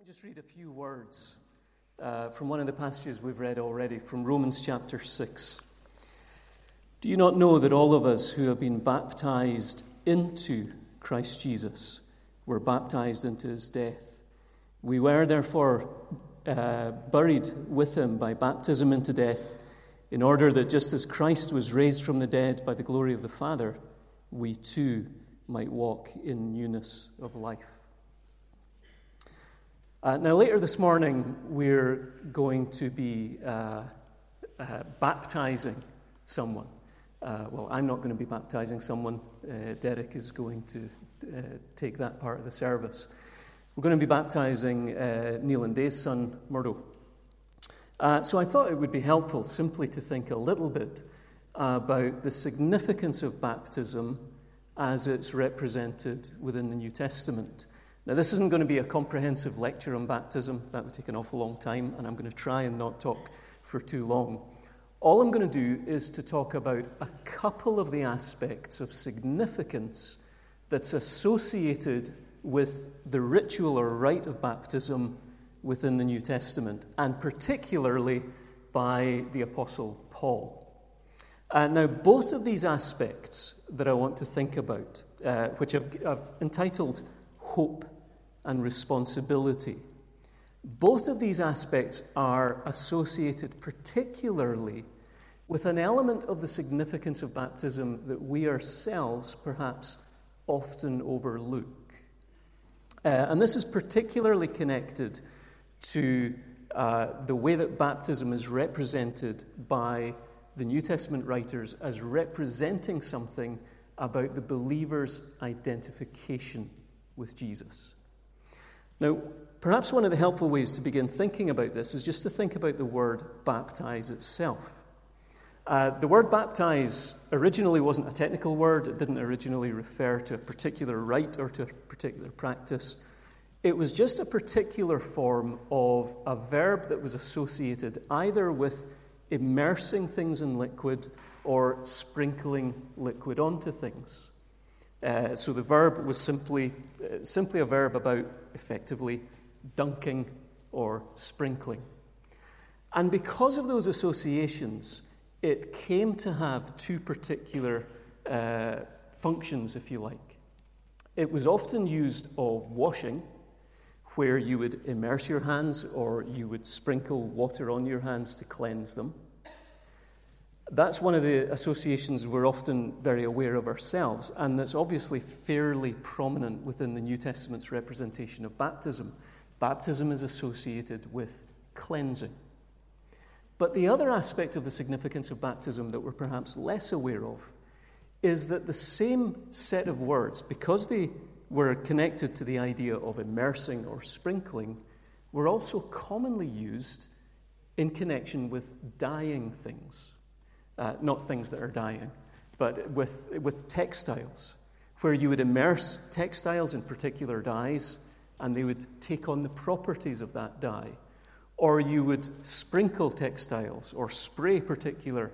Just read a few words from one of the passages we've read already, from Romans chapter 6. Do you not know that all of us who have been baptized into Christ Jesus were baptized into his death? We were therefore buried with him by baptism into death, in order that just as Christ was raised from the dead by the glory of the Father, we too might walk in newness of life. Now, later this morning, we're going to be baptizing someone. Well, I'm not going to be baptizing someone. Derek is going to take that part of the service. We're going to be baptizing Neil and Day's son, Murdo. So I thought it would be helpful simply to think a little bit about the significance of baptism as it's represented within the New Testament. Now, this isn't going to be a comprehensive lecture on baptism. That would take an awful long time, and I'm going to try and not talk for too long. All I'm going to do is to talk about a couple of the aspects of significance that's associated with the ritual or rite of baptism within the New Testament, and particularly by the Apostle Paul. Now, both of these aspects that I want to think about, which I've entitled Hope and Responsibility, both of these aspects are associated particularly with an element of the significance of baptism that we ourselves perhaps often overlook. And this is particularly connected to the way that baptism is represented by the New Testament writers as representing something about the believer's identification with Jesus. Now, perhaps one of the helpful ways to begin thinking about this is just to think about the word baptize itself. The word baptize originally wasn't a technical word. It didn't originally refer to a particular rite or to a particular practice. It was just a particular form of a verb that was associated either with immersing things in liquid or sprinkling liquid onto things. So the verb was simply a verb about effectively dunking or sprinkling. And because of those associations, it came to have two particular functions, if you like. It was often used of washing, where you would immerse your hands or you would sprinkle water on your hands to cleanse them. That's one of the associations we're often very aware of ourselves, and that's obviously fairly prominent within the New Testament's representation of baptism. Baptism is associated with cleansing. But the other aspect of the significance of baptism that we're perhaps less aware of is that the same set of words, because they were connected to the idea of immersing or sprinkling, were also commonly used in connection with dyeing things. Not things that are dying, but with textiles, where you would immerse textiles in particular dyes, and they would take on the properties of that dye. Or you would sprinkle textiles or spray particular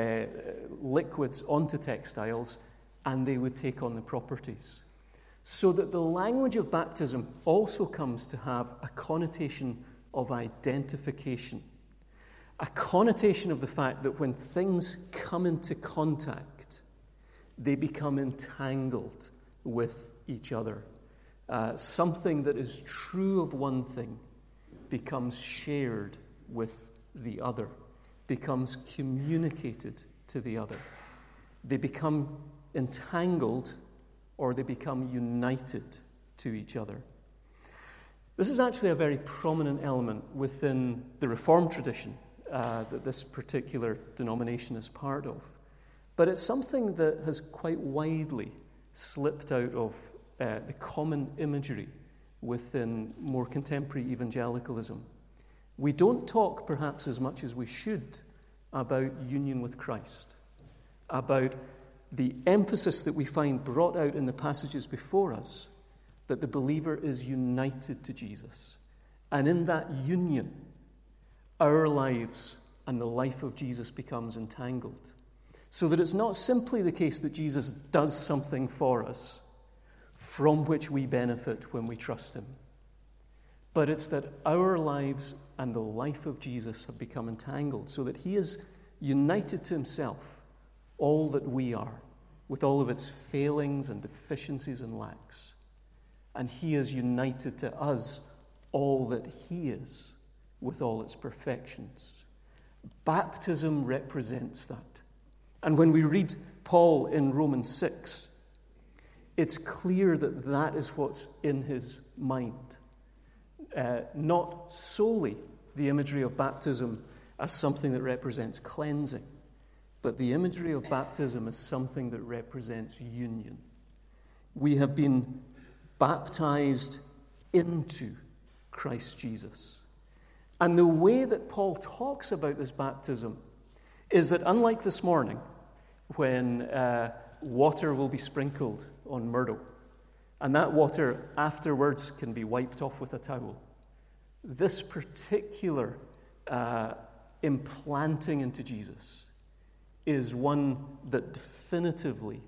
liquids onto textiles, and they would take on the properties. So that the language of baptism also comes to have a connotation of identification. A connotation of the fact that when things come into contact, they become entangled with each other. Something that is true of one thing becomes shared with the other, becomes communicated to the other. They become entangled or they become united to each other. This is actually a very prominent element within the Reformed tradition that this particular denomination is part of. But it's something that has quite widely slipped out of the common imagery within more contemporary evangelicalism. We don't talk perhaps as much as we should about union with Christ, about the emphasis that we find brought out in the passages before us, that the believer is united to Jesus. And in that union, our lives and the life of Jesus becomes entangled. So that it's not simply the case that Jesus does something for us from which we benefit when we trust him, but it's that our lives and the life of Jesus have become entangled, so that he is united to himself all that we are, with all of its failings and deficiencies and lacks. And he is united to us all that he is, with all its perfections. Baptism represents that. And when we read Paul in Romans 6, it's clear that that is what's in his mind. Not solely the imagery of baptism as something that represents cleansing, but the imagery of baptism as something that represents union. We have been baptized into Christ Jesus. And the way that Paul talks about this baptism is that, unlike this morning, when water will be sprinkled on Murdo, and that water afterwards can be wiped off with a towel, this particular implanting into Jesus is one that definitively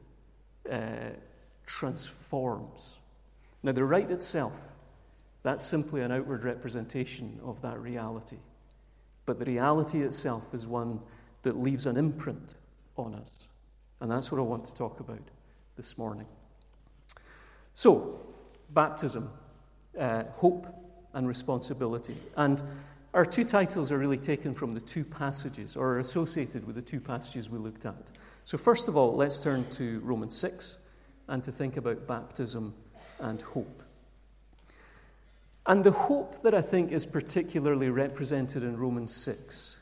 transforms. Now, the rite itself, that's simply an outward representation of that reality. But the reality itself is one that leaves an imprint on us. And that's what I want to talk about this morning. So, baptism, hope and responsibility. And our two titles are really taken from the two passages, or are associated with the two passages we looked at. So first of all, let's turn to Romans 6 and to think about baptism and hope. And the hope that I think is particularly represented in Romans 6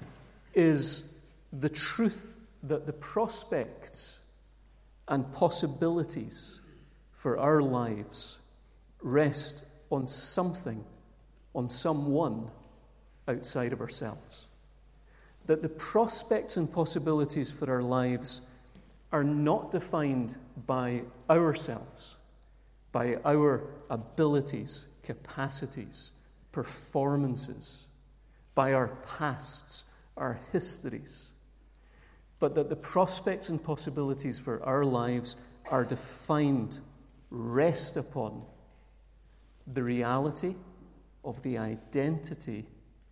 is the truth that the prospects and possibilities for our lives rest on something, on someone outside of ourselves. That the prospects and possibilities for our lives are not defined by ourselves, by our abilities, capacities, performances, by our pasts, our histories, but that the prospects and possibilities for our lives are defined, rest upon the reality of the identity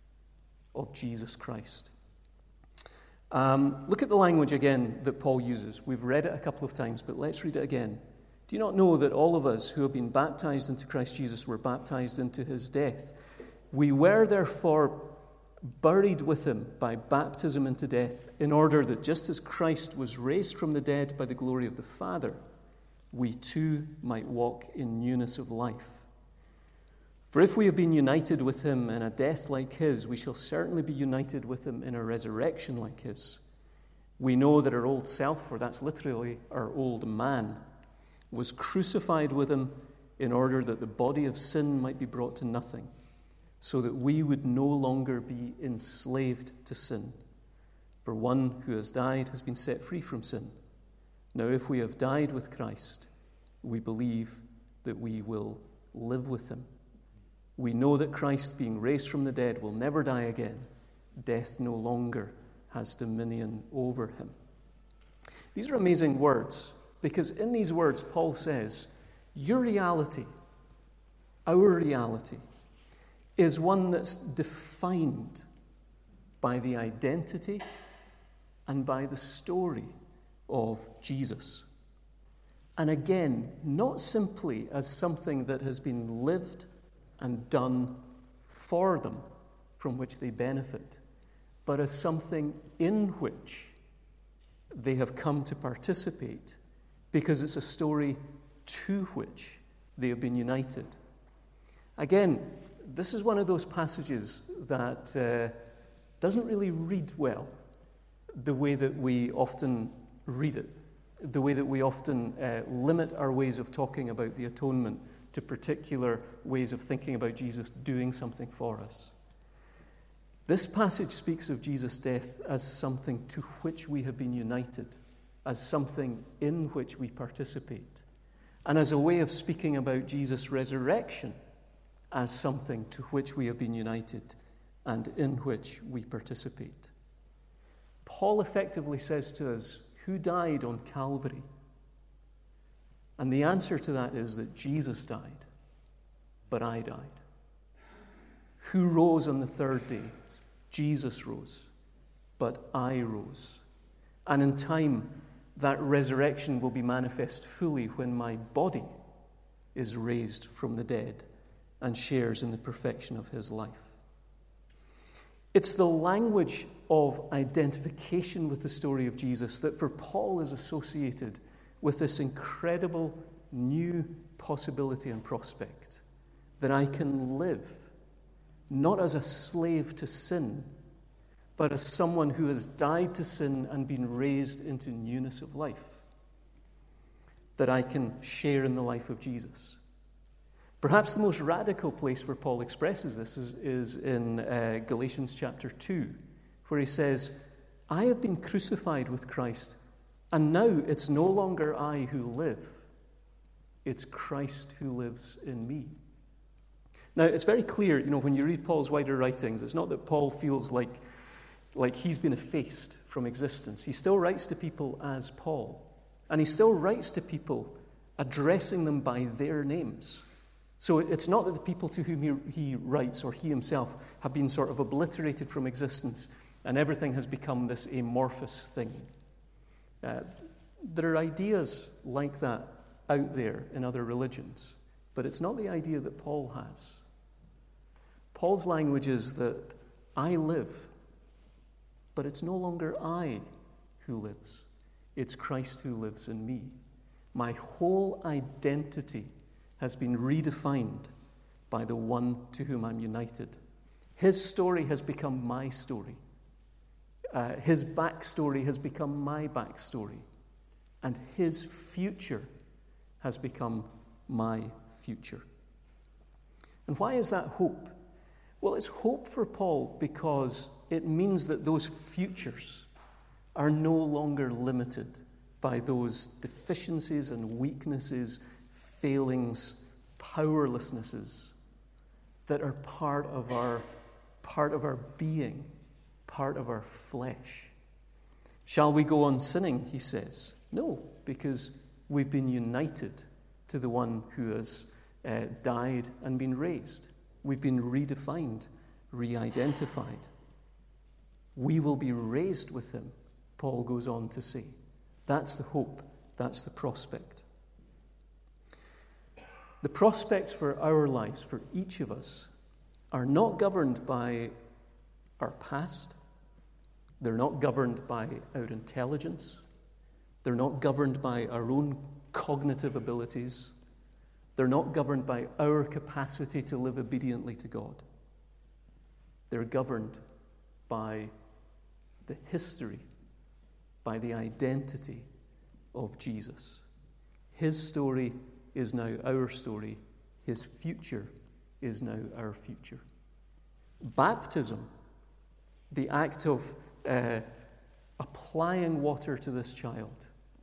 of Jesus Christ. Look at the language again that Paul uses. We've read it a couple of times, but let's read it again. Do you not know that all of us who have been baptized into Christ Jesus were baptized into his death? We were therefore buried with him by baptism into death, in order that just as Christ was raised from the dead by the glory of the Father, we too might walk in newness of life. For if we have been united with him in a death like his, we shall certainly be united with him in a resurrection like his. We know that our old self, for that's literally our old man, was crucified with him in order that the body of sin might be brought to nothing, so that we would no longer be enslaved to sin. For one who has died has been set free from sin. Now, if we have died with Christ, we believe that we will live with him. We know that Christ, being raised from the dead, will never die again. Death no longer has dominion over him. These are amazing words, because in these words, Paul says, your reality, our reality, is one that's defined by the identity and by the story of Jesus. And again, not simply as something that has been lived and done for them, from which they benefit, but as something in which they have come to participate, because it's a story to which they have been united. Again, this is one of those passages that doesn't really read well the way that we often read it, the way that we often limit our ways of talking about the atonement to particular ways of thinking about Jesus doing something for us. This passage speaks of Jesus' death as something to which we have been united, as something in which we participate, and as a way of speaking about Jesus' resurrection as something to which we have been united and in which we participate. Paul effectively says to us, who died on Calvary? And the answer to that is that Jesus died, but I died. Who rose on the third day? Jesus rose, but I rose. And in time, that resurrection will be manifest fully when my body is raised from the dead and shares in the perfection of his life. It's the language of identification with the story of Jesus that for Paul is associated with this incredible new possibility and prospect that I can live not as a slave to sin, but as someone who has died to sin and been raised into newness of life. That I can share in the life of Jesus. Perhaps the most radical place where Paul expresses this is in Galatians chapter 2, where he says, I have been crucified with Christ, and now it's no longer I who live, it's Christ who lives in me. Now, it's very clear, when you read Paul's wider writings, it's not that Paul feels like he's been effaced from existence. He still writes to people as Paul, and he still writes to people addressing them by their names. So it's not that the people to whom he writes, or he himself, have been sort of obliterated from existence, and everything has become this amorphous thing. There are ideas like that out there in other religions, but it's not the idea that Paul has. Paul's language is that I live, but it's no longer I who lives. It's Christ who lives in me. My whole identity has been redefined by the one to whom I'm united. His story has become my story. His backstory has become my backstory. And his future has become my future. And why is that hope? Well, it's hope for Paul because it means that those futures are no longer limited by those deficiencies and weaknesses, failings, powerlessnesses that are part of our being, part of our flesh. Shall we go on sinning, he says? No, because we've been united to the one who has died and been raised. We've been redefined, re-identified. We will be raised with him, Paul goes on to say. That's the hope, that's the prospect. The prospects for our lives, for each of us, are not governed by our past. They're not governed by our intelligence. They're not governed by our own cognitive abilities. They're not governed by our capacity to live obediently to God. They're governed by the history, by the identity of Jesus. His story is now our story. His future is now our future. Baptism, the act of applying water to this child,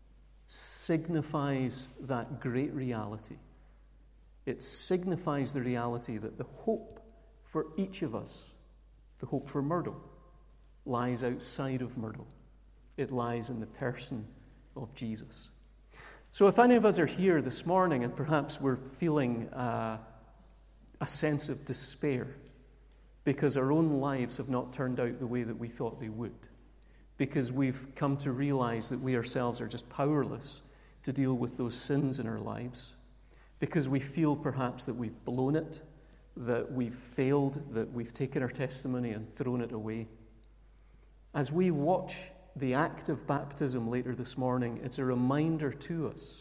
signifies that great reality. It signifies the reality that the hope for each of us, the hope for Murdo, lies outside of Murdo. It lies in the person of Jesus. So if any of us are here this morning and perhaps we're feeling a sense of despair because our own lives have not turned out the way that we thought they would, because we've come to realize that we ourselves are just powerless to deal with those sins in our lives, because we feel perhaps that we've blown it, that we've failed, that we've taken our testimony and thrown it away. As we watch the act of baptism later this morning, it's a reminder to us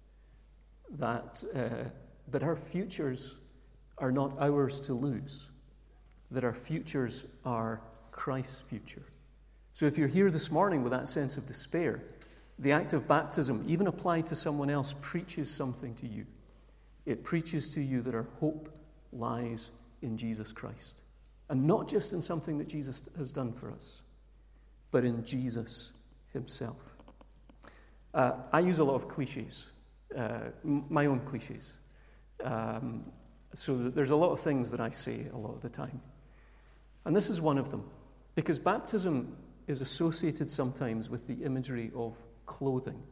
that our futures are not ours to lose, that our futures are Christ's future. So if you're here this morning with that sense of despair, the act of baptism, even applied to someone else, preaches something to you. It preaches to you that our hope lies in Jesus Christ. And not just in something that Jesus has done for us, but in Jesus himself. I use a lot of cliches, my own cliches. So there's a lot of things that I say a lot of the time. And this is one of them, because baptism is associated sometimes with the imagery of clothing.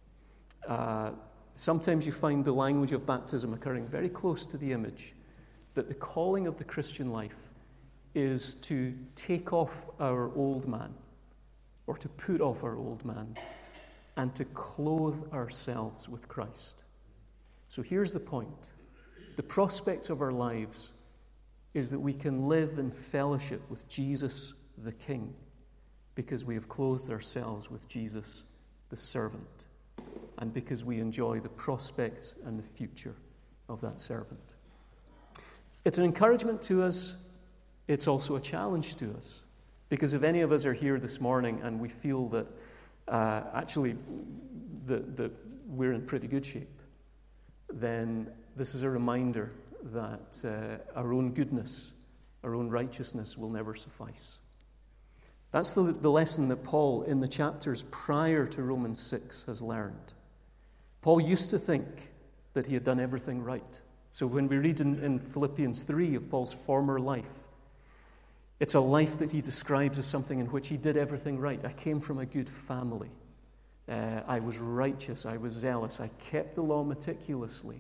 Sometimes you find the language of baptism occurring very close to the image that the calling of the Christian life is to take off our old man, or to put off our old man, and to clothe ourselves with Christ. So here's the point. The prospects of our lives is that we can live in fellowship with Jesus the King because we have clothed ourselves with Jesus the servant, and because we enjoy the prospects and the future of that servant. It's an encouragement to us. It's also a challenge to us, because if any of us are here this morning and we feel that actually that we're in pretty good shape, then this is a reminder that our own goodness, our own righteousness will never suffice. That's the lesson that Paul, in the chapters prior to Romans 6, has learned. Paul used to think that he had done everything right. So when we read in Philippians 3 of Paul's former life, it's a life that he describes as something in which he did everything right. I came from a good family. I was righteous. I was zealous. I kept the law meticulously.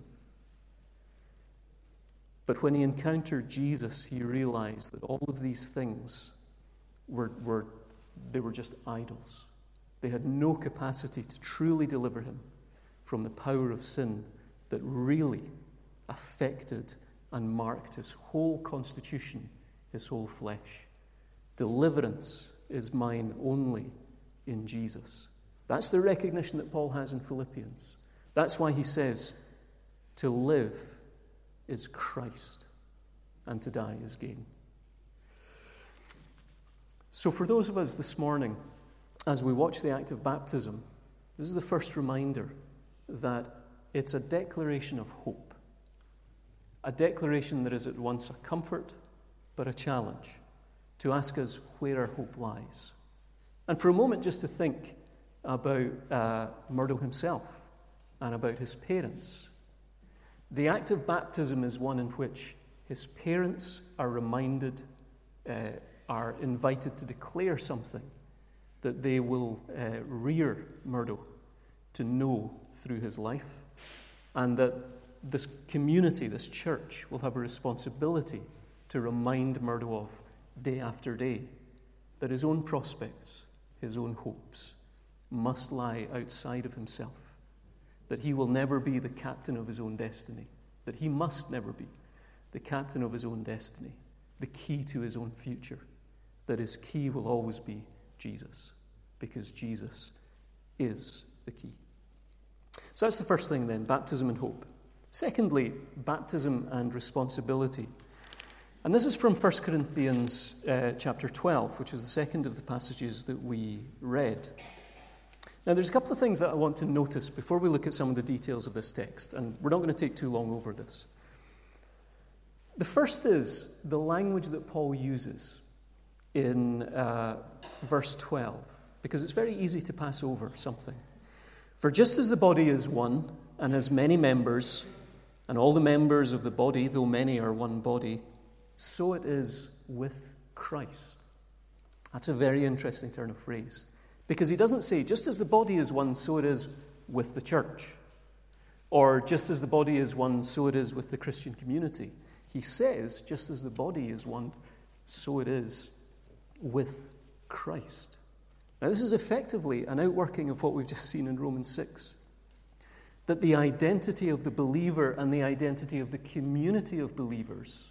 But when he encountered Jesus, he realized that all of these things were just idols. They had no capacity to truly deliver him from the power of sin that really affected and marked his whole constitution, his whole flesh. Deliverance is mine only in Jesus. That's the recognition that Paul has in Philippians. That's why he says, to live is Christ, and to die is gain. So for those of us this morning, as we watch the act of baptism, this is the first reminder that it's a declaration of hope. A declaration that is at once a comfort, but a challenge to ask us where our hope lies. And for a moment just to think about Murdo himself and about his parents. The act of baptism is one in which his parents are reminded, are invited to declare something that they will rear Murdo to know through his life, and that this community, this church, will have a responsibility to remind Murdo of day after day that his own prospects, his own hopes, must lie outside of himself, that he will never be the captain of his own destiny, that he must never be the captain of his own destiny, the key to his own future, that his key will always be Jesus, because Jesus is the key. So that's the first thing then, baptism and hope. Secondly, baptism and responsibility. And this is from 1 Corinthians chapter 12, which is the second of the passages that we read. Now, there's a couple of things that I want to notice before we look at some of the details of this text, and we're not going to take too long over this. The first is the language that Paul uses in verse 12, because it's very easy to pass over something. For just as the body is one and has many members, and all the members of the body, though many, are one body, so it is with Christ. That's a very interesting turn of phrase, because he doesn't say, just as the body is one, so it is with the church, or just as the body is one, so it is with the Christian community. He says, just as the body is one, so it is with Christ. Now, this is effectively an outworking of what we've just seen in Romans 6, that the identity of the believer and the identity of the community of believers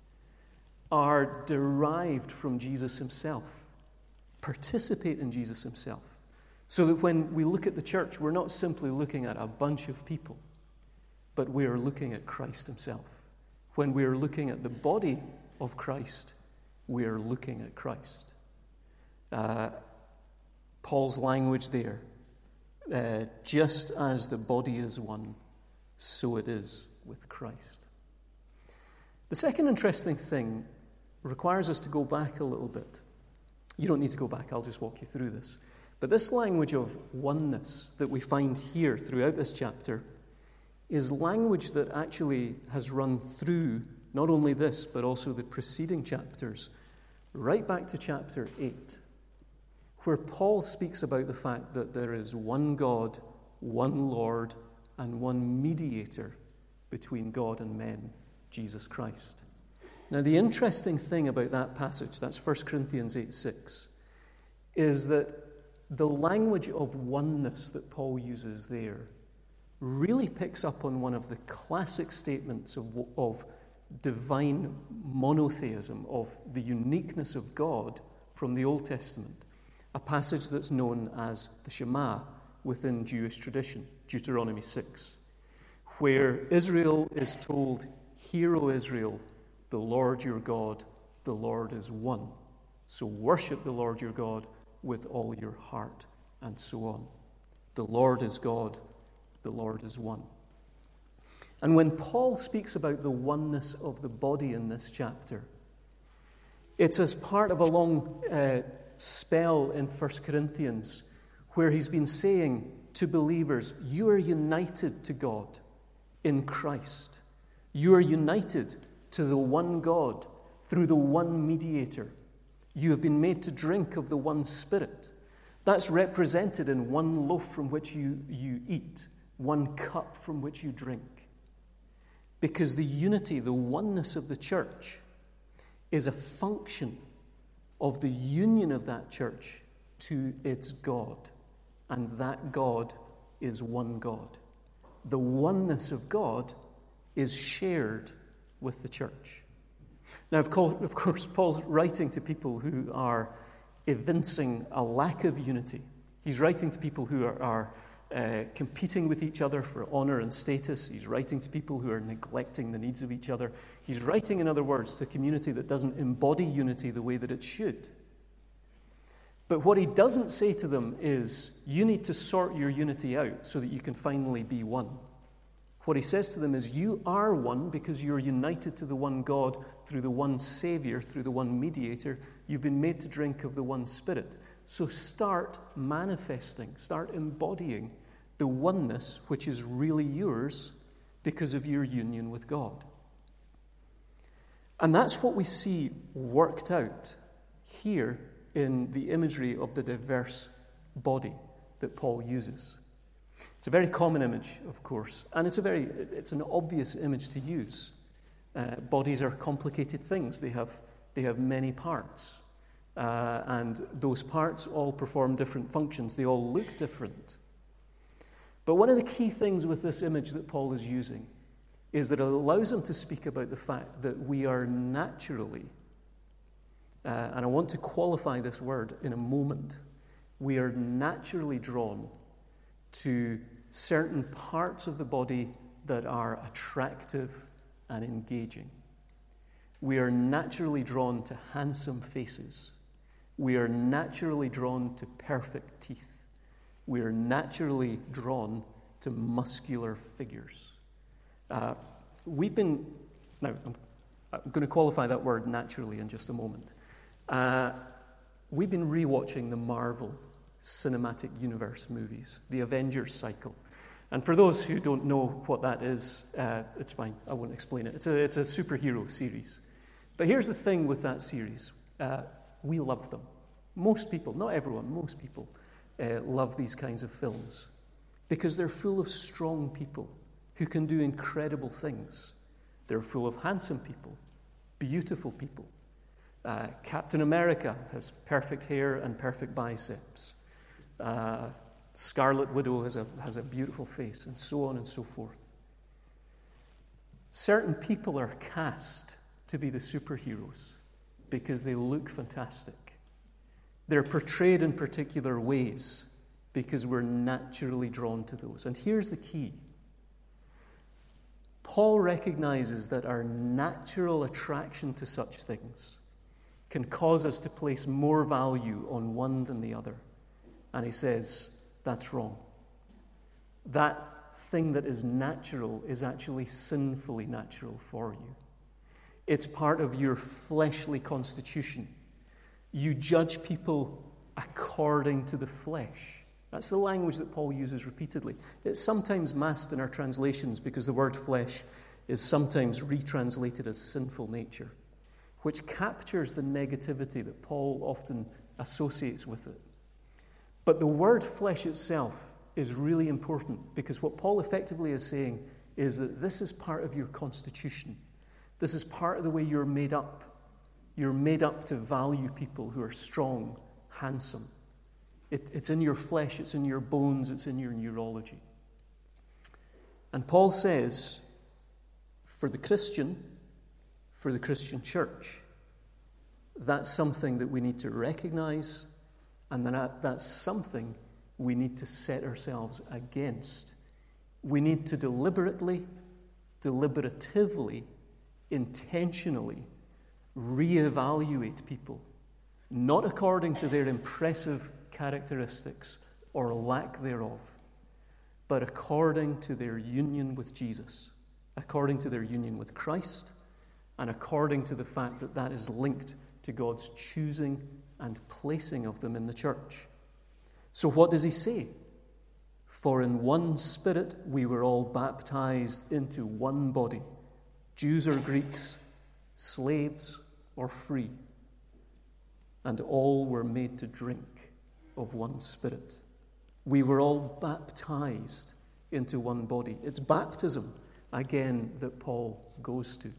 are derived from Jesus himself, participate in Jesus himself, so that when we look at the church, we're not simply looking at a bunch of people, but we are looking at Christ himself. When we are looking at the body of Christ, we are looking at Christ. Paul's language there, just as the body is one, so it is with Christ. The second interesting thing requires us to go back a little bit. You don't need to go back, I'll just walk you through this. But this language of oneness that we find here throughout this chapter is language that actually has run through not only this, but also the preceding chapters, right back to chapter 8, where Paul speaks about the fact that there is one God, one Lord, and one mediator between God and men, Jesus Christ. Now, the interesting thing about that passage, that's 1 Corinthians 8:6, is that the language of oneness that Paul uses there really picks up on one of the classic statements of divine monotheism, of the uniqueness of God from the Old Testament, a passage that's known as the Shema within Jewish tradition, Deuteronomy 6, where Israel is told, "Hear, O Israel, the Lord your God, the Lord is one. So worship the Lord your God with all your heart," and so on. The Lord is God, the Lord is one. And when Paul speaks about the oneness of the body in this chapter, it's as part of a long spell in 1 Corinthians where he's been saying to believers, you are united to God in Christ. You are united to the one God through the one mediator. You have been made to drink of the one Spirit. That's represented in one loaf from which you eat, one cup from which you drink. Because the unity, the oneness of the church is a function of the union of that church to its God. And that God is one God. The oneness of God is shared with the church. Now, of course, Paul's writing to people who are evincing a lack of unity. He's writing to people who are competing with each other for honor and status. He's writing to people who are neglecting the needs of each other. He's writing, in other words, to a community that doesn't embody unity the way that it should. But what he doesn't say to them is, you need to sort your unity out so that you can finally be one. What he says to them is, you are one because you're united to the one God through the one Savior, through the one mediator. You've been made to drink of the one Spirit. So start manifesting, start embodying the oneness which is really yours because of your union with God. And that's what we see worked out here in the imagery of the diverse body that Paul uses. It's a very common image, of course, and it's an obvious image to use. Bodies are complicated things. They have many parts, and those parts all perform different functions. They all look different. But one of the key things with this image that Paul is using is that it allows him to speak about the fact that we are naturally, and I want to qualify this word in a moment, we are naturally drawn to certain parts of the body that are attractive and engaging. We are naturally drawn to handsome faces. We are naturally drawn to perfect teeth. We are naturally drawn to muscular figures. Now, I'm going to qualify that word naturally in just a moment. We've been rewatching the Marvel Cinematic Universe movies, the Avengers cycle. And for those who don't know what that is, it's fine, I won't explain it. It's a superhero series. But here's the thing with that series. We love them. Most people, not everyone, most people love these kinds of films because they're full of strong people who can do incredible things. They're full of handsome people, beautiful people. Captain America has perfect hair and perfect biceps. Scarlet Widow has a beautiful face, and so on and so forth. Certain people are cast to be the superheroes because they look fantastic. They're portrayed in particular ways because we're naturally drawn to those. And here's the key. Paul recognizes that our natural attraction to such things can cause us to place more value on one than the other. And he says, that's wrong. That thing that is natural is actually sinfully natural for you. It's part of your fleshly constitution. You judge people according to the flesh. That's the language that Paul uses repeatedly. It's sometimes masked in our translations because the word flesh is sometimes retranslated as sinful nature, which captures the negativity that Paul often associates with it. But the word flesh itself is really important because what Paul effectively is saying is that this is part of your constitution. This is part of the way you're made up. You're made up to value people who are strong, handsome. It's in your flesh, it's in your bones, it's in your neurology. And Paul says, for the Christian church, that's something that we need to recognize, and that's something we need to set ourselves against. We need to deliberatively, intentionally reevaluate people, not according to their impressive characteristics or lack thereof, but according to their union with Jesus, according to their union with Christ, and according to the fact that that is linked to God's choosing and placing of them in the church. So what does he say? For in one Spirit we were all baptized into one body, Jews or Greeks, slaves or free, and all were made to drink of one Spirit. We were all baptized into one body. It's baptism, again, that Paul goes to.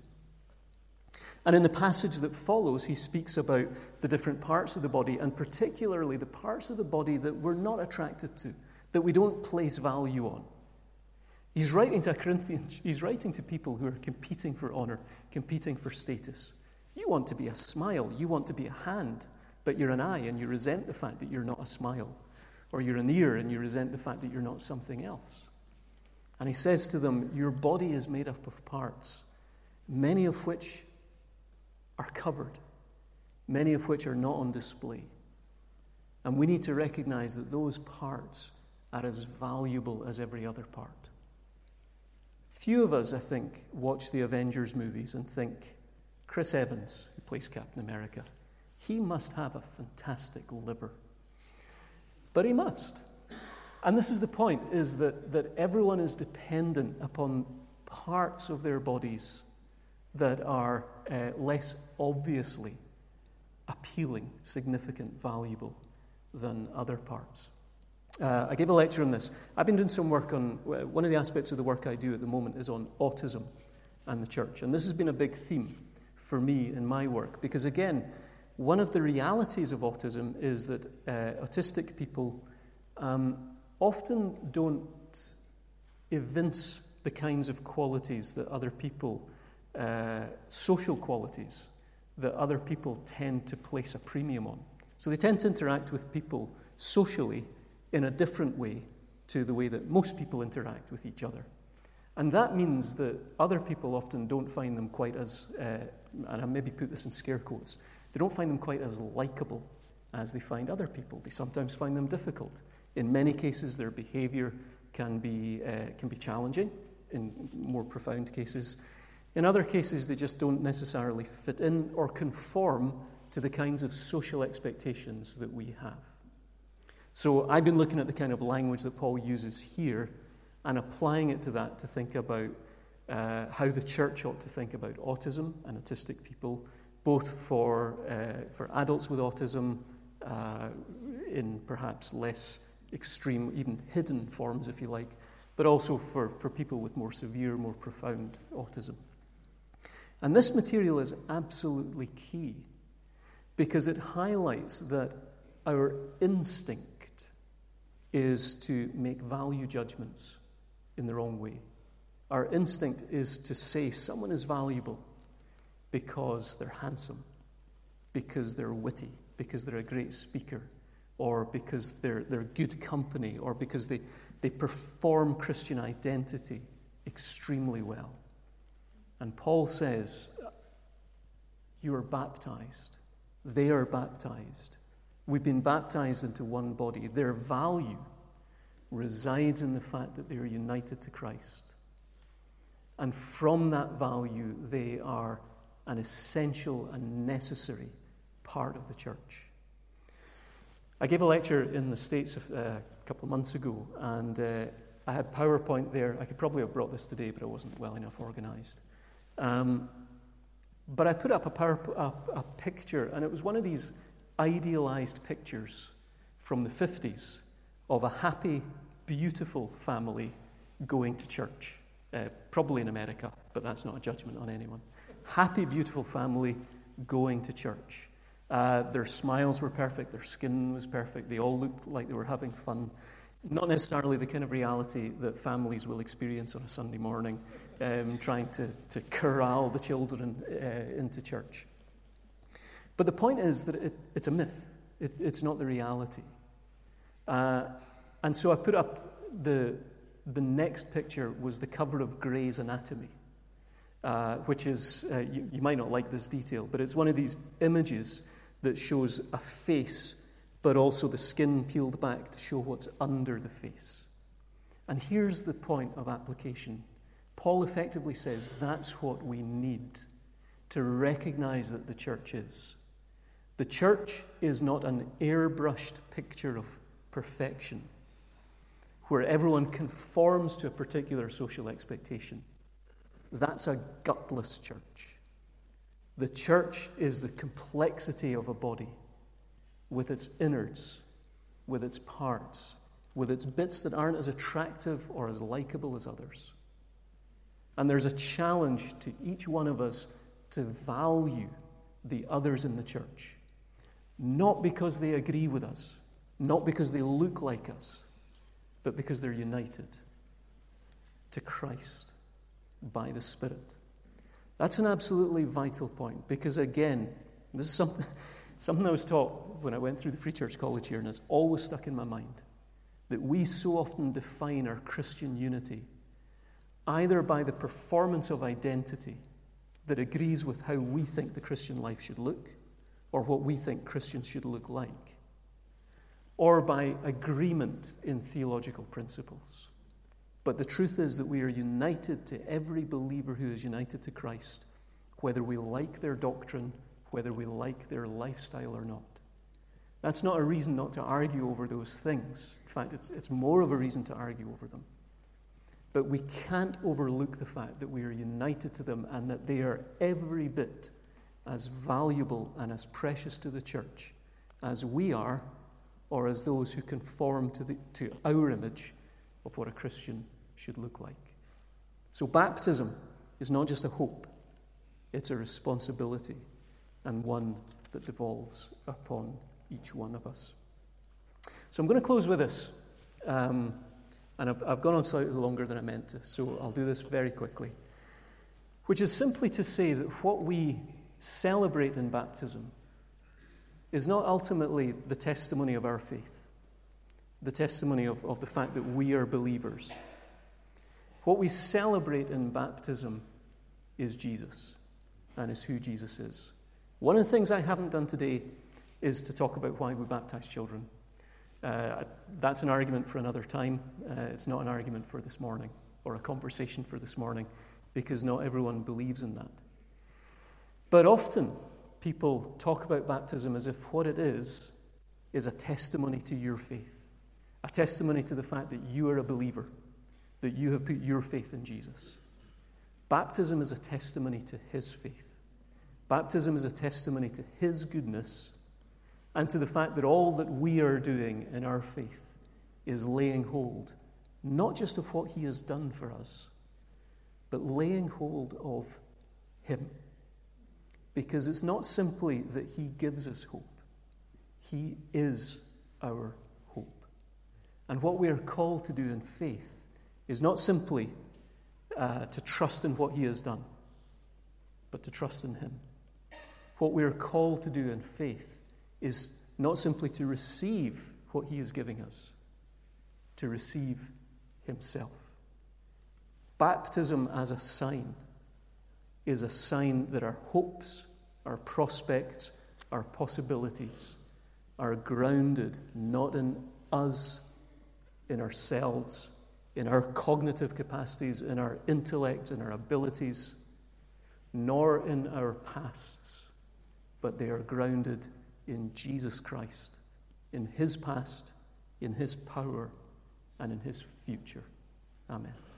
And in the passage that follows, he speaks about the different parts of the body, and particularly the parts of the body that we're not attracted to, that we don't place value on. He's writing to Corinthians, he's writing to people who are competing for honor, competing for status. You want to be a smile, you want to be a hand, but you're an eye and you resent the fact that you're not a smile. Or you're an ear and you resent the fact that you're not something else. And he says to them, your body is made up of parts, many of which are covered, many of which are not on display. And we need to recognize that those parts are as valuable as every other part. Few of us, I think, watch the Avengers movies and think, Chris Evans, who plays Captain America, he must have a fantastic liver. But he must. And this is the point, is that everyone is dependent upon parts of their bodies that are less obviously appealing, significant, valuable than other parts. I gave a lecture on this. I've been doing some work on, one of the aspects of the work I do at the moment is on autism and the church. And this has been a big theme for me in my work, because again, one of the realities of autism is that autistic people often don't evince the kinds of qualities that other people, social qualities, that other people tend to place a premium on. So they tend to interact with people socially in a different way to the way that most people interact with each other. And that means that other people often don't find them quite as, and I maybe put this in scare quotes, they don't find them quite as likable as they find other people. They sometimes find them difficult. In many cases, their behavior can be challenging, in more profound cases. In other cases, they just don't necessarily fit in or conform to the kinds of social expectations that we have. So I've been looking at the kind of language that Paul uses here and applying it to that to think about how the church ought to think about autism and autistic people, both for adults with autism in perhaps less extreme, even hidden forms, if you like, but also for people with more severe, more profound autism. And this material is absolutely key because it highlights that our instinct is to make value judgments in the wrong way. Our instinct is to say someone is valuable because they're handsome, because they're witty, because they're a great speaker, or because they're good company, or because they perform Christian identity extremely well. And Paul says, you are baptized. They are baptized. We've been baptized into one body. Their value resides in the fact that they are united to Christ. And from that value, they are an essential and necessary part of the church. I gave a lecture in the States a couple of months ago, and I had PowerPoint there. I could probably have brought this today, but I wasn't well enough organized. But I put up a picture, and it was one of these idealized pictures from the 50s of a happy, beautiful family going to church, probably in America, but that's not a judgment on anyone. happy, beautiful family going to church. Their smiles were perfect, their skin was perfect, they all looked like they were having fun. Not necessarily the kind of reality that families will experience on a Sunday morning, trying to corral the children into church. But the point is that it's a myth. It's not the reality. And so I put up the next picture was the cover of Grey's Anatomy, which is, you might not like this detail, but it's one of these images that shows a face, but also the skin peeled back to show what's under the face. And here's the point of application. Paul effectively says that's what we need to recognize that the church is. The church is not an airbrushed picture of perfection, where everyone conforms to a particular social expectation. That's a gutless church. The church is the complexity of a body, with its innards, with its parts, with its bits that aren't as attractive or as likable as others. And there's a challenge to each one of us to value the others in the church, not because they agree with us, not because they look like us, but because they're united to Christ by the Spirit. That's an absolutely vital point, because again, this is something I was taught when I went through the Free Church College here, and it's always stuck in my mind, that we so often define our Christian unity either by the performance of identity that agrees with how we think the Christian life should look, or what we think Christians should look like, or by agreement in theological principles. But the truth is that we are united to every believer who is united to Christ, whether we like their doctrine, whether we like their lifestyle or not. That's not a reason not to argue over those things. In fact, it's more of a reason to argue over them. But we can't overlook the fact that we are united to them and that they are every bit as valuable and as precious to the church as we are, or as those who conform to our image of what a Christian should look like. So baptism is not just a hope, it's a responsibility, and one that devolves upon each one of us. So I'm going to close with this. And I've gone on slightly longer than I meant to, so I'll do this very quickly, which is simply to say that what we celebrate in baptism is not ultimately the testimony of our faith, the testimony of the fact that we are believers. What we celebrate in baptism is Jesus and is who Jesus is. One of the things I haven't done today is to talk about why we baptize children. That's an argument for another time. It's not an argument for this morning or a conversation for this morning, because not everyone believes in that. But often people talk about baptism as if what it is a testimony to your faith, a testimony to the fact that you are a believer, that you have put your faith in Jesus. Baptism is a testimony to his faith. Baptism is a testimony to his goodness and to the fact that all that we are doing in our faith is laying hold, not just of what he has done for us, but laying hold of him. Because it's not simply that he gives us hope. He is our hope. And what we are called to do in faith is not simply to trust in what he has done, but to trust in him. What we are called to do in faith is not simply to receive what he is giving us, to receive himself. Baptism as a sign is a sign that our hopes, our prospects, our possibilities are grounded not in us, in ourselves, in our cognitive capacities, in our intellects, in our abilities, nor in our pasts, but they are grounded in Jesus Christ, in his past, in his power, and in his future. Amen.